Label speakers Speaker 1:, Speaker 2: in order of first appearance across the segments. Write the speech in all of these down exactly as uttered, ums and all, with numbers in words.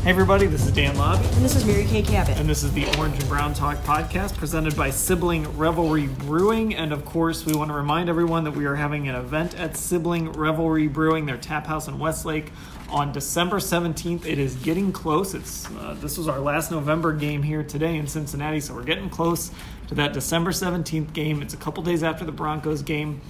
Speaker 1: Hey everybody, this is Dan Lobby.
Speaker 2: And this is Mary Kay Cabot.
Speaker 1: And this is the Orange and Brown Talk podcast presented by Sibling Revelry Brewing. And of course, we want to remind everyone that we are having an event at Sibling Revelry Brewing, their tap house in Westlake, on December seventeenth. It is getting close. It's uh, This was our last November game here today in Cincinnati, so we're getting close to that December seventeenth game. It's a couple days after the Broncos game.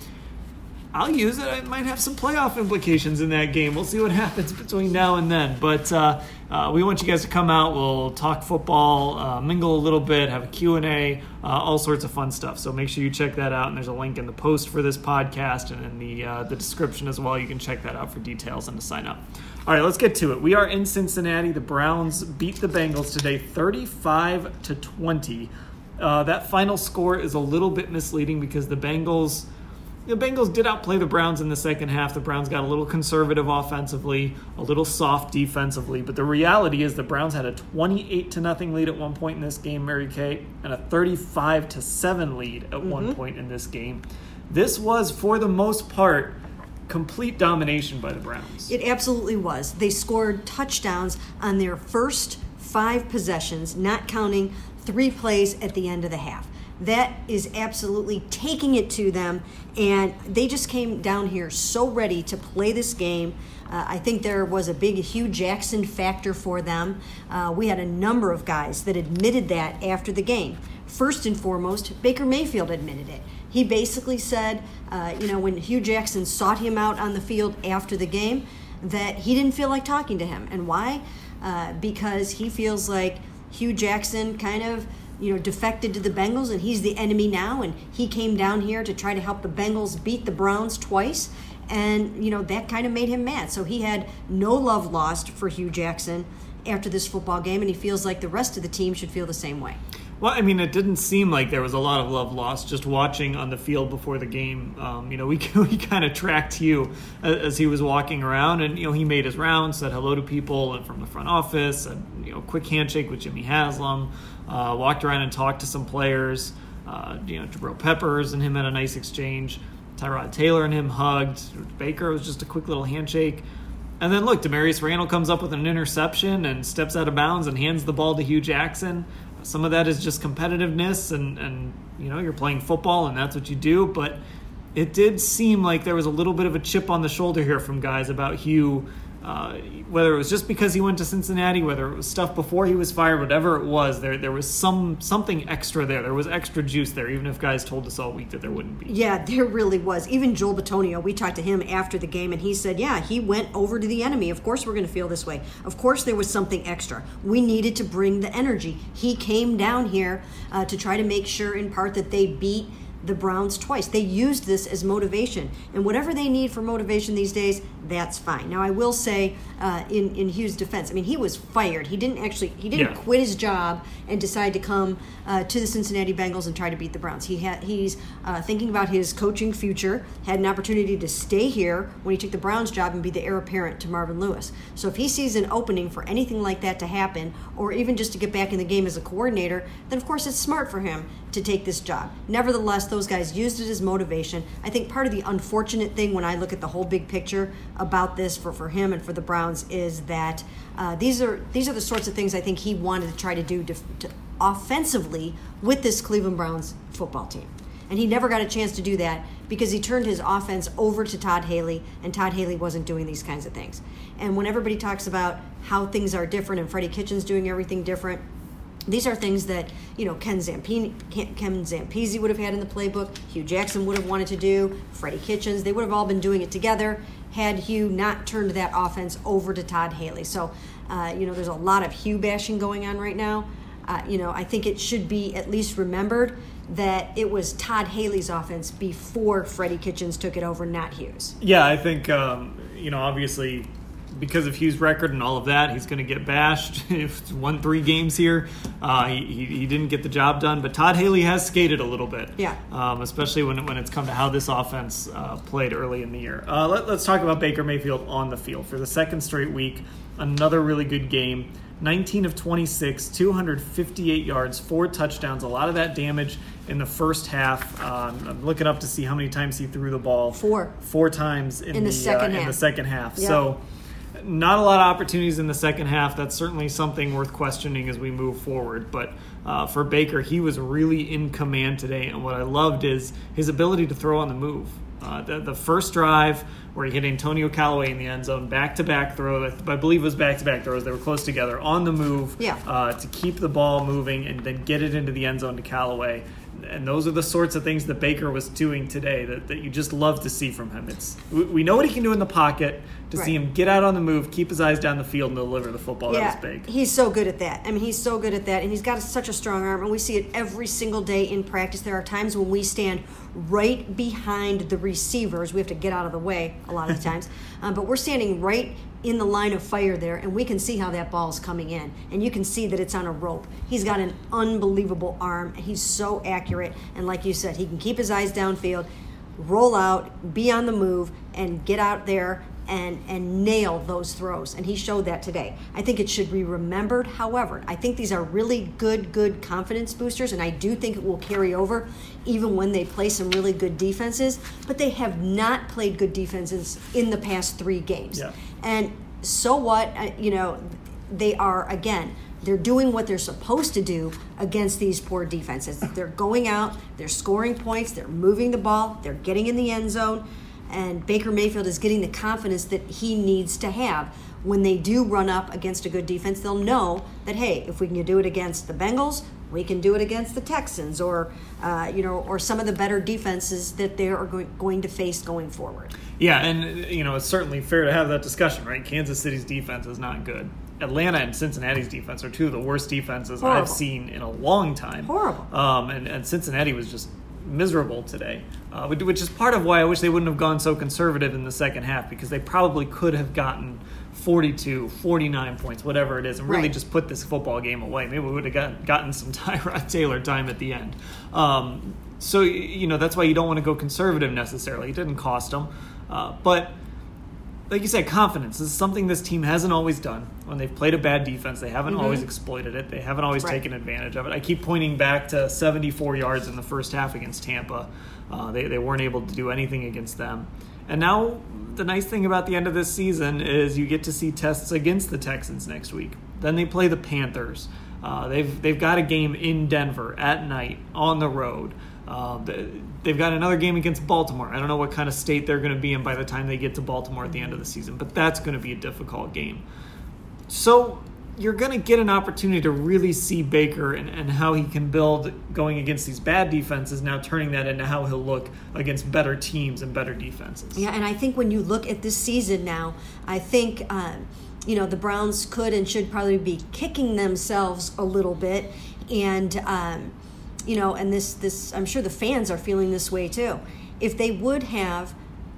Speaker 1: I'll use it. It might have some playoff implications in that game. We'll see what happens between now and then. But uh, uh, we want you guys to come out. We'll talk football, uh, mingle a little bit, have a Q and A, uh, all sorts of fun stuff. So make sure you check that out. And there's a link in the post for this podcast and in the uh, the description as well. You can check that out for details and to sign up. All right, let's get to it. We are in Cincinnati. The Browns beat the Bengals today thirty-five to twenty. Uh, that final score is a little bit misleading because the Bengals... The Bengals did outplay the Browns in the second half. The Browns got a little conservative offensively, a little soft defensively. But the reality is the Browns had a twenty-eight to nothing lead at one point in this game, Mary Kay, and a thirty-five to seven lead at mm-hmm. one point in this game. This was, for the most part, complete domination by the Browns.
Speaker 2: It absolutely was. They scored touchdowns on their first five possessions, not counting three plays at the end of the half. That is absolutely taking it to them, and they just came down here so ready to play this game. Uh, I think there was a big Hugh Jackson factor for them. Uh, we had a number of guys that admitted that after the game. First and foremost, Baker Mayfield admitted it. He basically said, uh, you know, when Hugh Jackson sought him out on the field after the game, that he didn't feel like talking to him. And why? Uh, because he feels like Hugh Jackson kind of you know, defected to the Bengals, and he's the enemy now, and he came down here to try to help the Bengals beat the Browns twice, and, you know, that kind of made him mad. So he had no love lost for Hugh Jackson after this football game, and he feels like the rest of the team should feel the same way.
Speaker 1: Well, I mean, it didn't seem like there was a lot of love lost just watching on the field before the game. Um, you know, we we kind of tracked Hugh as he was walking around, and, you know, he made his rounds, said hello to people and from the front office, and, you know, quick handshake with Jimmy Haslam, uh, walked around and talked to some players. Uh, you know, Jabril Peppers and him had a nice exchange. Tyrod Taylor and him hugged. Baker was just a quick little handshake. And then, look, Demarius Randall comes up with an interception and steps out of bounds and hands the ball to Hugh Jackson. Some of that is just competitiveness and, and, you know, you're playing football and that's what you do. But it did seem like there was a little bit of a chip on the shoulder here from guys about Hugh, uh, whether it was just because he went to Cincinnati, whether it was stuff before he was fired, whatever it was, there there was some something extra there. There was extra juice there, even if guys told us all week that there wouldn't be.
Speaker 2: Yeah, there really was. Even Joel Bitonio, we talked to him after the game, and he said, yeah, he went over to the enemy. Of course we're going to feel this way. Of course there was something extra. We needed to bring the energy. He came down here uh, to try to make sure, in part, that they beat the Browns twice. They used this as motivation, and whatever they need for motivation these days, that's fine. Now, I will say, uh, in in Hugh's defense, I mean, he was fired. He didn't actually he didn't
Speaker 1: yeah.
Speaker 2: quit his job and decide to come uh, to the Cincinnati Bengals and try to beat the Browns. He had he's uh, thinking about his coaching future. Had an opportunity to stay here when he took the Browns job and be the heir apparent to Marvin Lewis. So if he sees an opening for anything like that to happen, or even just to get back in the game as a coordinator, then of course it's smart for him to take this job. Nevertheless, those guys used it as motivation. I think part of the unfortunate thing when I look at the whole big picture about this for, for him and for the Browns is that uh, these are these are the sorts of things I think he wanted to try to do to, to offensively with this Cleveland Browns football team. And he never got a chance to do that because he turned his offense over to Todd Haley, and Todd Haley wasn't doing these kinds of things. And when everybody talks about how things are different and Freddie Kitchens doing everything different, these are things that, you know, Ken Zampini, Ken Zampese would have had in the playbook, Hugh Jackson would have wanted to do, Freddie Kitchens. They would have all been doing it together had Hugh not turned that offense over to Todd Haley. So, uh, you know, there's a lot of Hugh bashing going on right now. Uh, you know, I think it should be at least remembered that it was Todd Haley's offense before Freddie Kitchens took it over, not Hugh's.
Speaker 1: Yeah, I think, um, you know, obviously because of Hugh's record and all of that, he's going to get bashed. If it's won three games here, uh, he, he he didn't get the job done. But Todd Haley has skated a little bit,
Speaker 2: yeah.
Speaker 1: Um, especially when when it's come to how this offense uh, played early in the year. Uh, let, let's talk about Baker Mayfield on the field for the second straight week. Another really good game. nineteen of twenty-six, two hundred fifty-eight yards, four touchdowns. A lot of that damage in the first half. Um, I'm looking up to see how many times he threw the ball.
Speaker 2: Four.
Speaker 1: Four times in,
Speaker 2: in the, the second
Speaker 1: uh,
Speaker 2: half.
Speaker 1: In the second half.
Speaker 2: Yep.
Speaker 1: So not a lot of opportunities in the second half. That's certainly something worth questioning as we move forward. But uh, for Baker, he was really in command today. And what I loved is his ability to throw on the move. Uh, the, the first drive where he hit Antonio Callaway in the end zone, back-to-back throw, I believe it was back-to-back throws. They were close together on the move
Speaker 2: yeah.
Speaker 1: uh, to keep the ball moving and then get it into the end zone to Callaway. And those are the sorts of things that Baker was doing today that, that you just love to see from him. It's we know what he can do in the pocket. To right. see him get out on the move, keep his eyes down the field, and deliver the football,
Speaker 2: yeah,
Speaker 1: that was big.
Speaker 2: He's so good at that. I mean, he's so good at that, and he's got such a strong arm, and we see it every single day in practice. There are times when we stand right behind the receivers. We have to get out of the way a lot of the times, um, but we're standing right in the line of fire there, and we can see how that ball is coming in, and you can see that it's on a rope. He's got an unbelievable arm, and he's so accurate, and like you said, he can keep his eyes downfield, roll out, be on the move, and get out there and and nail those throws, and he showed that today. I think it should be remembered, however, I think these are really good, good confidence boosters, and I do think it will carry over even when they play some really good defenses, but they have not played good defenses in the past three games.
Speaker 1: Yeah.
Speaker 2: And so what, uh, you know, they are, again, they're doing what they're supposed to do against these poor defenses. They're going out, they're scoring points, they're moving the ball, they're getting in the end zone, and Baker Mayfield is getting the confidence that he needs to have. When they do run up against a good defense, they'll know that, hey, if we can do it against the Bengals, we can do it against the Texans or, uh, you know, or some of the better defenses that they are going, going to face going forward.
Speaker 1: Yeah, and, you know, it's certainly fair to have that discussion, right? Kansas City's defense is not good. Atlanta and Cincinnati's defense are two of the worst defenses
Speaker 2: Horrible.
Speaker 1: I've seen in a long time.
Speaker 2: Horrible.
Speaker 1: Um, and, and Cincinnati was just miserable today, uh, which is part of why I wish they wouldn't have gone so conservative in the second half, because they probably could have gotten forty-two, forty-nine points, whatever it is, and really
Speaker 2: right.
Speaker 1: just put this football game away. Maybe we would have gotten, gotten some Tyrod Taylor time at the end. Um, so, you know, that's why you don't want to go conservative necessarily. It didn't cost them. Uh, but like you said, confidence is something this team hasn't always done. When they've played a bad defense, they haven't mm-hmm. always exploited it. They haven't always
Speaker 2: right.
Speaker 1: taken advantage of it. I keep pointing back to seventy-four yards in the first half against Tampa. Uh, they, they weren't able to do anything against them. And now the nice thing about the end of this season is you get to see tests against the Texans next week. Then they play the Panthers. Uh, they've they've got a game in Denver at night on the road. Uh, they've got another game against Baltimore. I don't know what kind of state they're going to be in by the time they get to Baltimore at the end of the season, but that's going to be a difficult game. So you're going to get an opportunity to really see Baker and, and how he can build going against these bad defenses, now turning that into how he'll look against better teams and better defenses.
Speaker 2: Yeah, and I think when you look at this season now, I think uh, you know the Browns could and should probably be kicking themselves a little bit, and um, you know, and this this I'm sure the fans are feeling this way too. If they would have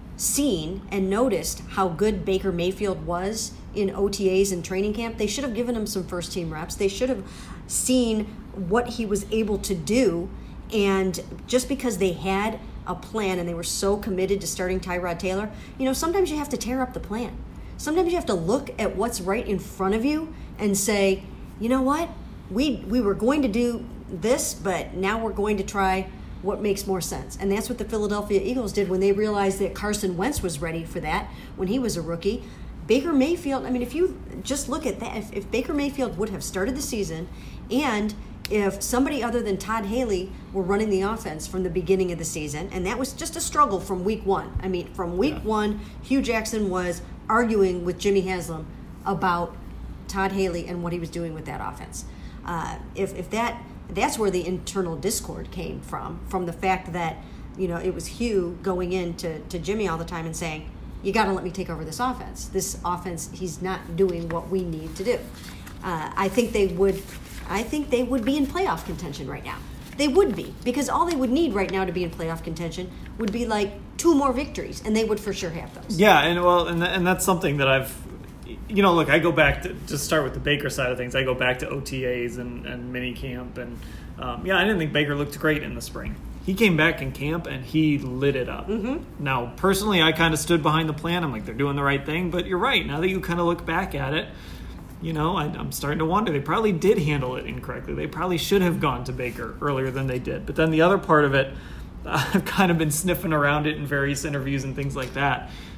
Speaker 2: seen and noticed how good Baker Mayfield was in O T As and training camp, they should have given him some first team reps. They should have seen what he was able to do, and just because they had a plan and they were so committed to starting Tyrod Taylor, you know, sometimes you have to tear up the plan. Sometimes you have to look at what's right in front of you and say, you know what, we we were going to do this, but now we're going to try what makes more sense. And that's what the Philadelphia Eagles did when they realized that Carson Wentz was ready for that when he was a rookie. Baker Mayfield, I mean, if you just look at that, if, if Baker Mayfield would have started the season, and if somebody other than Todd Haley were running the offense from the beginning of the season, and that was just a struggle from week one. I mean, from week yeah. one, Hugh Jackson was arguing with Jimmy Haslam about Todd Haley and what he was doing with that offense. Uh, if if that that's where the internal discord came from, from the fact that, you know, it was Hugh going in to, to Jimmy all the time and saying, you got to let me take over this offense. This offense, he's not doing what we need to do. Uh, I think they would, I think they would be in playoff contention right now. They would be, because all they would need right now to be in playoff contention would be like two more victories, and they would for sure have those.
Speaker 1: Yeah, and well, and and that's something that I've, you know, look, I go back to just start with the Baker side of things. I go back to O T As and and mini camp, and um, yeah, I didn't think Baker looked great in the spring. He came back in camp and he lit it up. Mm-hmm. Now, personally, I kind of stood behind the plan. I'm like, they're doing the right thing. But you're right. Now that you kind of look back at it, you know, I, I'm starting to wonder. They probably did handle it incorrectly. They probably should have gone to Baker earlier than they did. But then the other part of it, I've kind of been sniffing around it in various interviews and things like that.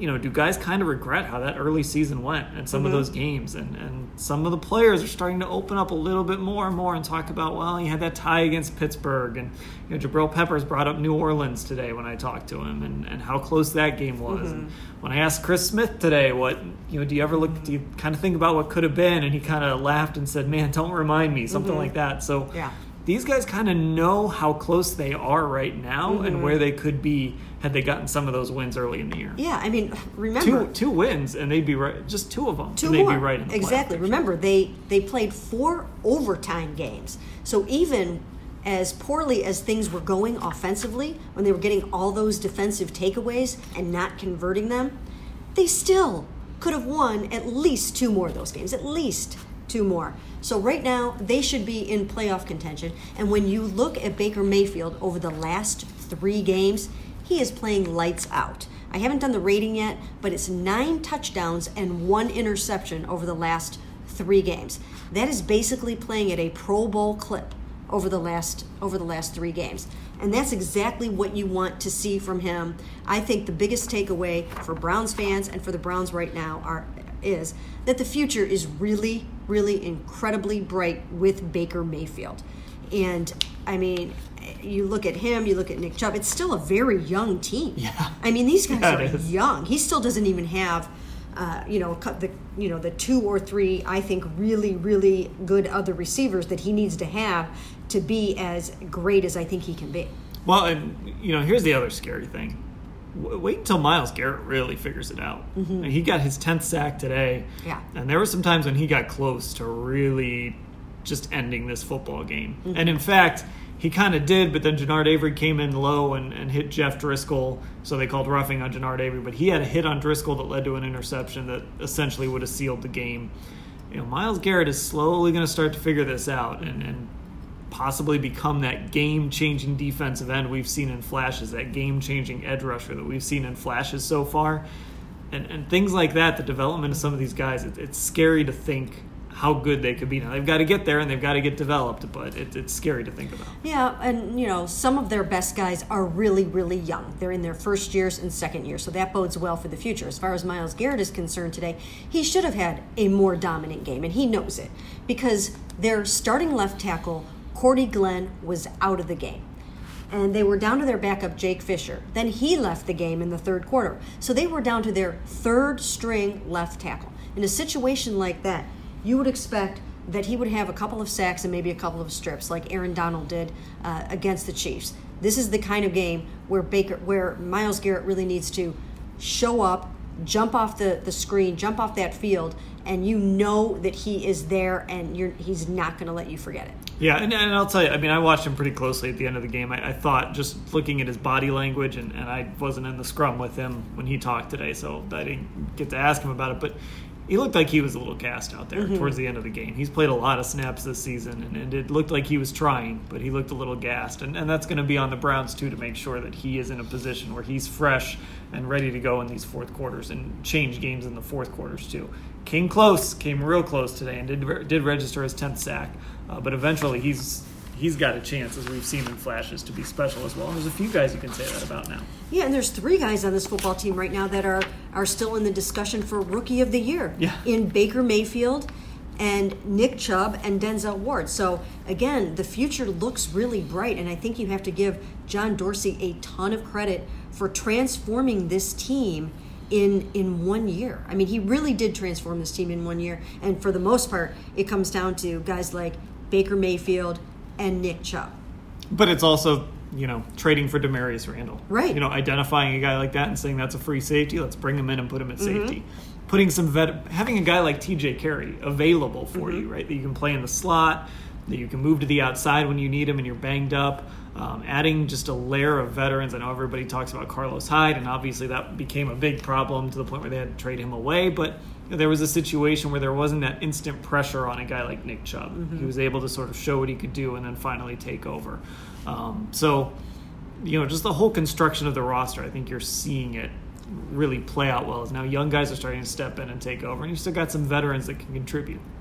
Speaker 1: you know, do guys kind of regret how that early season went and some
Speaker 2: mm-hmm.
Speaker 1: of those games? And, and some of the players are starting to open up a little bit more and more and talk about, well, you had that tie against Pittsburgh. And, you know, Jabril Peppers brought up New Orleans today when I talked to him and, and how close that game was. Mm-hmm. And when I asked Chris Smith today, what, you know, do you ever look, do you kind of think about what could have been? And he kind of laughed and said, man, don't remind me, something mm-hmm. like that. So
Speaker 2: yeah.
Speaker 1: these guys kind of know how close they are right now mm-hmm. and where they could be had they gotten some of those wins early in the year.
Speaker 2: Yeah, I mean, remember.
Speaker 1: Two two wins, and they'd be right, just two of them,
Speaker 2: two
Speaker 1: and they'd
Speaker 2: more.
Speaker 1: be right in the
Speaker 2: Exactly. Remember, they, they played four overtime games. So even as poorly as things were going offensively, when they were getting all those defensive takeaways and not converting them, they still could have won at least two more of those games, at least two more. So right now, they should be in playoff contention. And when you look at Baker Mayfield over the last three games, he is playing lights out. I haven't done the rating yet, but it's nine touchdowns and one interception over the last three games. That is basically playing at a Pro Bowl clip over the last over the last three games. And that's exactly what you want to see from him. I think the biggest takeaway for Browns fans and for the Browns right now are is that the future is really, really incredibly bright with Baker Mayfield. And, I mean, you look at him, you look at Nick Chubb, it's still a very young team.
Speaker 1: Yeah.
Speaker 2: I mean, these guys
Speaker 1: yeah,
Speaker 2: are young. He still doesn't even have, uh, you know, the you know the two or three, I think, really, really good other receivers that he needs to have to be as great as I think he can be.
Speaker 1: Well, and, you know, here's the other scary thing. Wait until Myles Garrett really figures it out. Mm-hmm. He got his tenth sack today.
Speaker 2: Yeah.
Speaker 1: And there were some times when he got close to really just ending this football game. Mm-hmm. And in fact, he kind of did, but then Jannard Avery came in low and, and hit Jeff Driscoll, so they called roughing on Jannard Avery. But he had a hit on Driscoll that led to an interception that essentially would have sealed the game. You know, Myles Garrett is slowly going to start to figure this out and, and possibly become that game-changing defensive end we've seen in flashes, that game-changing edge rusher that we've seen in flashes so far. And, and things like that, the development of some of these guys, it, it's scary to think how good they could be. Now, they've got to get there and they've got to get developed, but it, it's scary to think about.
Speaker 2: Yeah, and, you know, some of their best guys are really, really young. They're in their first years and second year, so that bodes well for the future. As far as Myles Garrett is concerned today, he should have had a more dominant game, and he knows it, because their starting left tackle, Cordy Glenn, was out of the game. And they were down to their backup, Jake Fisher. Then he left the game in the third quarter. So they were down to their third string left tackle. In a situation like that, you would expect that he would have a couple of sacks and maybe a couple of strips like Aaron Donald did uh, against the Chiefs. This is the kind of game where Baker, where Myles Garrett really needs to show up, jump off the, the screen, jump off that field, and you know that he is there and you're, he's not going to let you forget it.
Speaker 1: Yeah, and, and I'll tell you, I mean, I watched him pretty closely at the end of the game. I, I thought, just looking at his body language, and, and I wasn't in the scrum with him when he talked today, so I didn't get to ask him about it, but he looked like he was a little gassed out there mm-hmm. towards the end of the game. He's played a lot of snaps this season, and, and it looked like he was trying, but he looked a little gassed. And, and that's going to be on the Browns, too, to make sure that he is in a position where he's fresh and ready to go in these fourth quarters and change games in the fourth quarters, too. Came close, came real close today, and did did register his tenth sack. Uh, but eventually he's he's got a chance, as we've seen in flashes, to be special as well. And there's a few guys you can say that about now.
Speaker 2: Yeah, and there's three guys on this football team right now that are, are still in the discussion for Rookie of the Year.
Speaker 1: Yeah.
Speaker 2: In Baker Mayfield and Nick Chubb and Denzel Ward. So, again, the future looks really bright, and I think you have to give John Dorsey a ton of credit for transforming this team in in one year. I mean, he really did transform this team in one year, and for the most part, it comes down to guys like Baker Mayfield and Nick Chubb.
Speaker 1: But it's also, you know, trading for Demarius Randall.
Speaker 2: Right.
Speaker 1: You know, identifying a guy like that and saying that's a free safety, let's bring him in and put him at
Speaker 2: mm-hmm.
Speaker 1: safety. Putting some vet, having a guy like T J Carey available for
Speaker 2: mm-hmm.
Speaker 1: you, right? That you can play in the slot, that you can move to the outside when you need him and you're banged up. Um, adding just a layer of veterans. I know everybody talks about Carlos Hyde, and obviously that became a big problem to the point where they had to trade him away. But you know, there was a situation where there wasn't that instant pressure on a guy like Nick Chubb. Mm-hmm. He was able to sort of show what he could do and then finally take over. Um, so, you know, just the whole construction of the roster, I think you're seeing it really play out well. As now young guys are starting to step in and take over, and you still got some veterans that can contribute.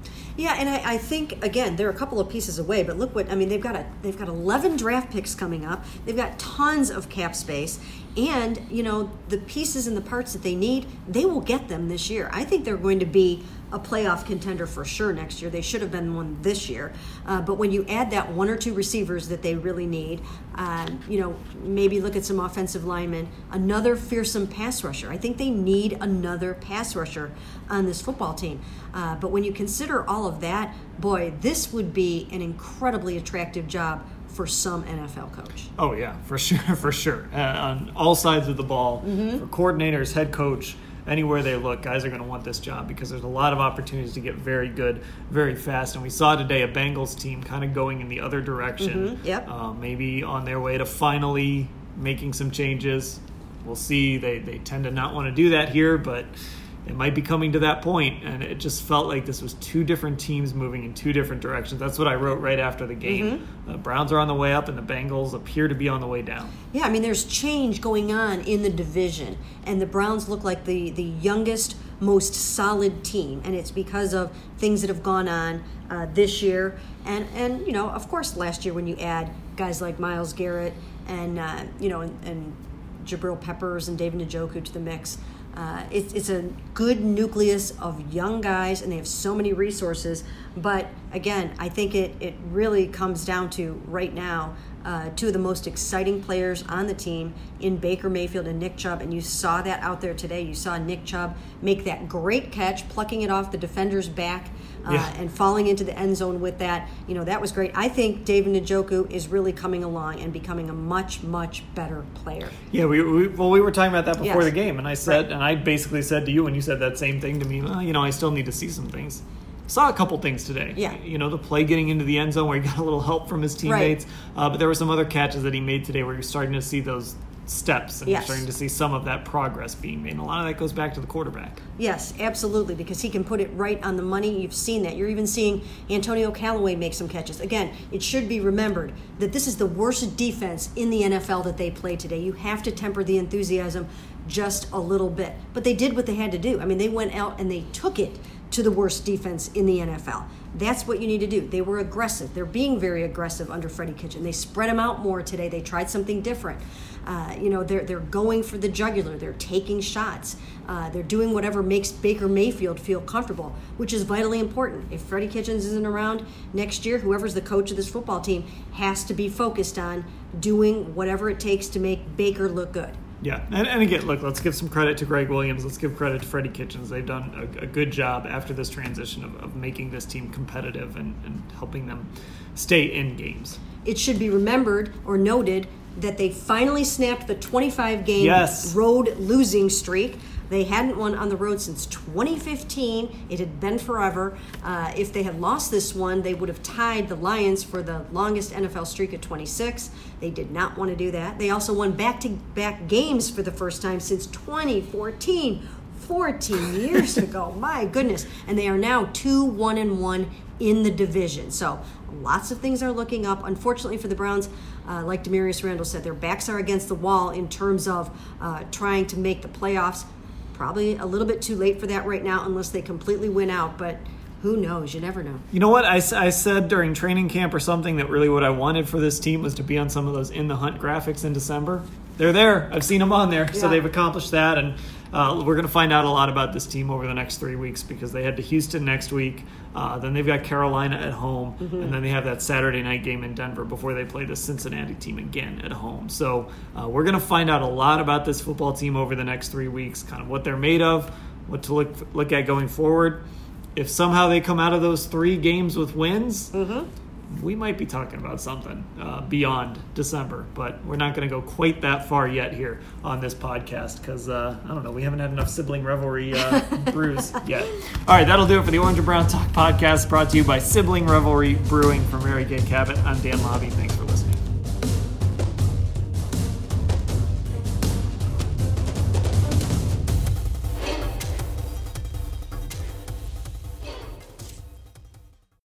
Speaker 2: Yeah, and I, I think again they're a couple of pieces away, but look what I mean. They've got a they've got eleven draft picks coming up. They've got tons of cap space, and you know the pieces and the parts that they need, they will get them this year. I think they're going to be a playoff contender for sure next year. They should have been one this year, uh, but when you add that one or two receivers that they really need, um, you know maybe look at some offensive linemen, another fearsome pass rusher. I think they need another pass rusher on this football team. Uh, but when you consider all of that, boy, this would be an incredibly attractive job for some N F L coach.
Speaker 1: Oh, yeah, for sure, for sure. Uh, on all sides of the ball, mm-hmm. for coordinators, head coach, anywhere they look, guys are going to want this job because there's a lot of opportunities to get very good very fast. And we saw today a Bengals team kind of going in the other direction,
Speaker 2: mm-hmm. yep.
Speaker 1: uh, maybe on their way to finally making some changes. We'll see. They, they tend to not want to do that here, but it might be coming to that point, and it just felt like this was two different teams moving in two different directions. That's what I wrote right after the game. Mm-hmm. The Browns are on the way up, and the Bengals appear to be on the way down.
Speaker 2: Yeah, I mean, there's change going on in the division, and the Browns look like the, the youngest, most solid team, and it's because of things that have gone on uh, this year. And, and, you know, of course, last year when you add guys like Myles Garrett and, uh, you know, and, and Jabril Peppers and David Njoku to the mix, Uh, it's, it's a good nucleus of young guys, and they have so many resources. But again, I think it, it really comes down to right now uh, two of the most exciting players on the team in Baker Mayfield and Nick Chubb. And you saw that out there today. You saw Nick Chubb make that great catch, plucking it off the defender's back uh, yeah. and falling into the end zone with that. You know, that was great. I think David Njoku is really coming along and becoming a much, much better player.
Speaker 1: Yeah, we, we well, we were talking about that before
Speaker 2: yes.
Speaker 1: the game, and I said,
Speaker 2: right.
Speaker 1: and I basically said to you when you said that same thing to me, well, you know, I still need to see some things. Saw a couple things today.
Speaker 2: Yeah.
Speaker 1: You know, the play getting into the end zone where he got a little help from his teammates,
Speaker 2: right.
Speaker 1: uh, but there were some other catches that he made today where you're starting to see those steps, and
Speaker 2: yes.
Speaker 1: you're starting to see some of that progress being made. And a lot of that goes back to the quarterback.
Speaker 2: Yes, absolutely, because he can put it right on the money. You've seen that. You're even seeing Antonio Callaway make some catches. Again, it should be remembered that this is the worst defense in the N F L that they played today. You have to temper the enthusiasm just a little bit. But they did what they had to do. I mean, they went out and they took it to the worst defense in the N F L. That's what you need to do. They were aggressive. They're being very aggressive under Freddie Kitchen. They spread them out more today. They tried something different. Uh, you know, they're they're going for the jugular. They're taking shots. Uh, they're doing whatever makes Baker Mayfield feel comfortable, which is vitally important. If Freddie Kitchens isn't around next year, whoever's the coach of this football team has to be focused on doing whatever it takes to make Baker look good.
Speaker 1: Yeah, and, and again, look, let's give some credit to Greg Williams. Let's give credit to Freddie Kitchens. They've done a, a good job after this transition of, of making this team competitive and, and helping them stay in games.
Speaker 2: It should be remembered or noted that they finally snapped the twenty-five game
Speaker 1: yes.
Speaker 2: road losing streak. They hadn't won on the road since twenty fifteen. It had been forever. Uh, if they had lost this one, they would have tied the Lions for the longest N F L streak at twenty-six. They did not want to do that. They also won back-to-back games for the first time since twenty fourteen. fourteen years ago. My goodness. And they are now two one and one in the division. So lots of things are looking up. Unfortunately for the Browns, uh, like Demarius Randall said, their backs are against the wall in terms of uh, trying to make the playoffs. Probably a little bit too late for that right now unless they completely win out, but who knows? You never know.
Speaker 1: You know what? I, I said during training camp or something that really what I wanted for this team was to be on some of those In the Hunt graphics in December. They're there. I've seen them on there. Yeah. So they've accomplished that, and uh, we're going to find out a lot about this team over the next three weeks because they head to Houston next week. Uh, then they've got Carolina at home, mm-hmm. and then they have that Saturday night game in Denver before they play the Cincinnati team again at home. So uh, we're going to find out a lot about this football team over the next three weeks, kind of what they're made of, what to look look at going forward. If somehow they come out of those three games with wins,
Speaker 2: mm-hmm.
Speaker 1: we might be talking about something uh, beyond December, but we're not going to go quite that far yet here on this podcast because, uh, I don't know, we haven't had enough sibling rivalry uh, brews yet. All right, that'll do it for the Orange and Brown Talk podcast brought to you by Sibling Revelry Brewing. For Mary Kay Cabot, I'm Dan Lobby. Thanks for